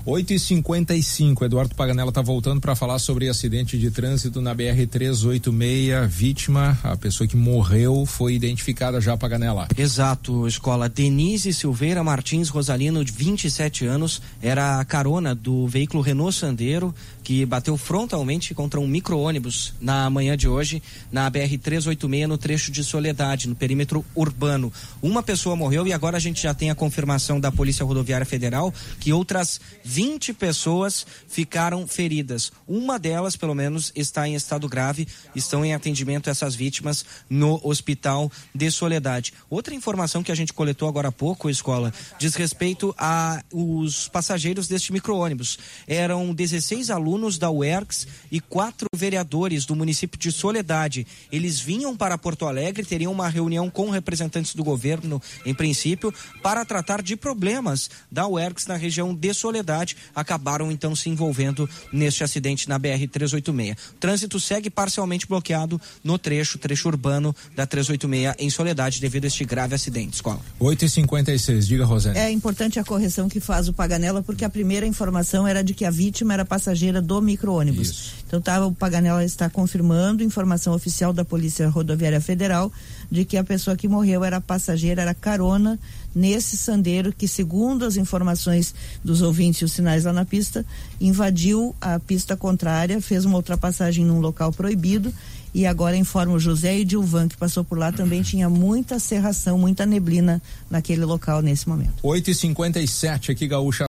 8h55, Eduardo Paganella está voltando para falar sobre acidente de trânsito na BR-386. Vítima, a pessoa que morreu, foi identificada já, Paganella. Exato, escola. Denise Silveira Martins Rosalino, de 27 anos, era a carona do veículo Renault Sandero, que bateu frontalmente contra um micro-ônibus na manhã de hoje, na BR-386, no trecho de Soledade, no perímetro urbano. Uma pessoa morreu e agora a gente já tem a confirmação da Polícia Rodoviária Federal que outras 20 pessoas ficaram feridas. Uma delas, pelo menos, está em estado grave. Estão em atendimento essas vítimas no Hospital de Soledade. Outra informação que a gente coletou agora há pouco, escola, diz respeito a os passageiros deste micro-ônibus. Eram 16 alunos da UERGS e 4 vereadores do município de Soledade. Eles vinham para Porto Alegre, teriam uma reunião com representantes do governo, em princípio, para tratar de problemas da UERGS na região de Soledade. Acabaram então se envolvendo neste acidente na BR-386. O trânsito segue parcialmente bloqueado no trecho urbano da 386 em Soledade devido a este grave acidente, escola. 8h56, diga, Rosane. É importante a correção que faz o Paganella, porque a primeira informação era de que a vítima era passageira do micro-ônibus. Então o Paganella está confirmando informação oficial da Polícia Rodoviária Federal de que a pessoa que morreu era passageira, era carona nesse Sandero que, segundo as informações dos ouvintes e os sinais lá na pista, invadiu a pista contrária, fez uma ultrapassagem num local proibido. E agora informa o José Edilvan, que passou por lá, também tinha muita cerração, muita neblina naquele local nesse momento. 8h57 aqui, Gaúcha.